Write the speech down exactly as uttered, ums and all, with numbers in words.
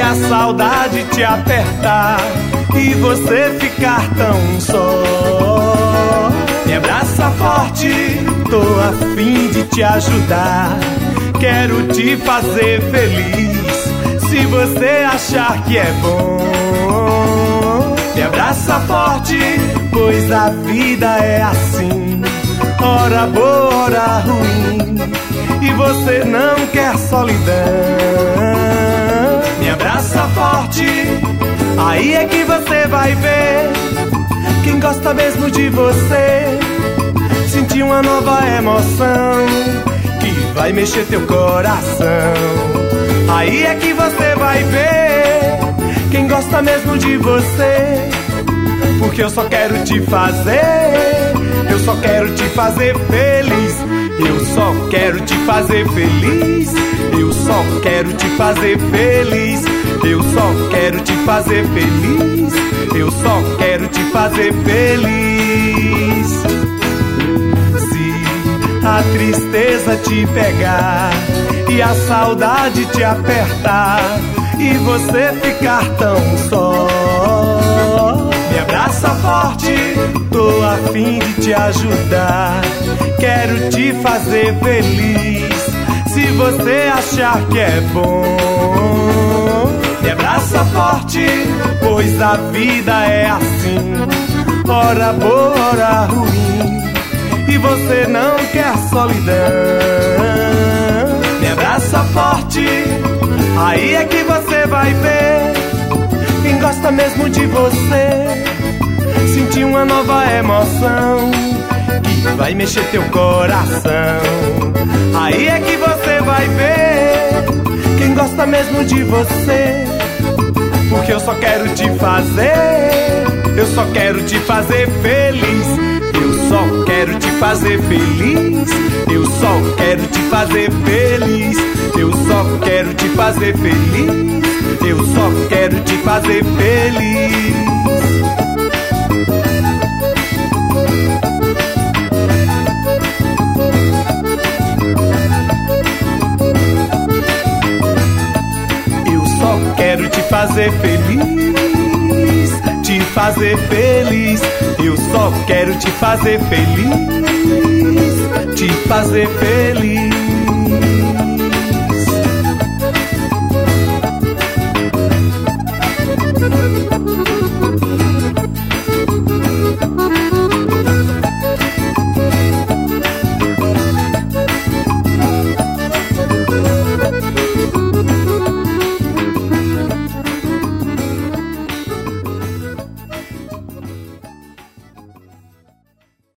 a saudade te apertar e você ficar tão só. Me abraça forte, tô a fim de te ajudar. Quero te fazer feliz, se você achar que é bom. Me abraça forte, pois a vida é assim, hora boa, hora ruim, e você não quer solidão. Me abraça forte, aí é que você vai ver quem gosta mesmo de você. Sentir uma nova emoção que vai mexer teu coração. Aí é que você vai ver quem gosta mesmo de você. Porque eu só quero te fazer, eu só quero te fazer feliz. Eu só quero te fazer feliz. Eu só quero te fazer feliz. Eu só quero te fazer feliz. Eu só quero te fazer feliz. Se a tristeza te pegar e a saudade te apertar e você ficar tão só, me abraça forte, tô a fim de te ajudar. Quero te fazer feliz, se você achar que é bom. Me abraça forte, pois a vida é assim, hora boa, hora ruim, e você não quer solidão. Me abraça forte, aí é que você vai ver quem gosta mesmo de você. Sentir uma nova emoção que vai mexer teu coração. Aí é que você vai ver quem gosta mesmo de você. Porque eu só quero te fazer, eu só quero te fazer feliz. Eu só quero te fazer feliz. Eu só quero te fazer feliz. Eu só quero te fazer feliz. Eu só quero te fazer feliz. Eu só quero te fazer feliz, te fazer feliz. Eu só quero te fazer feliz, te fazer feliz.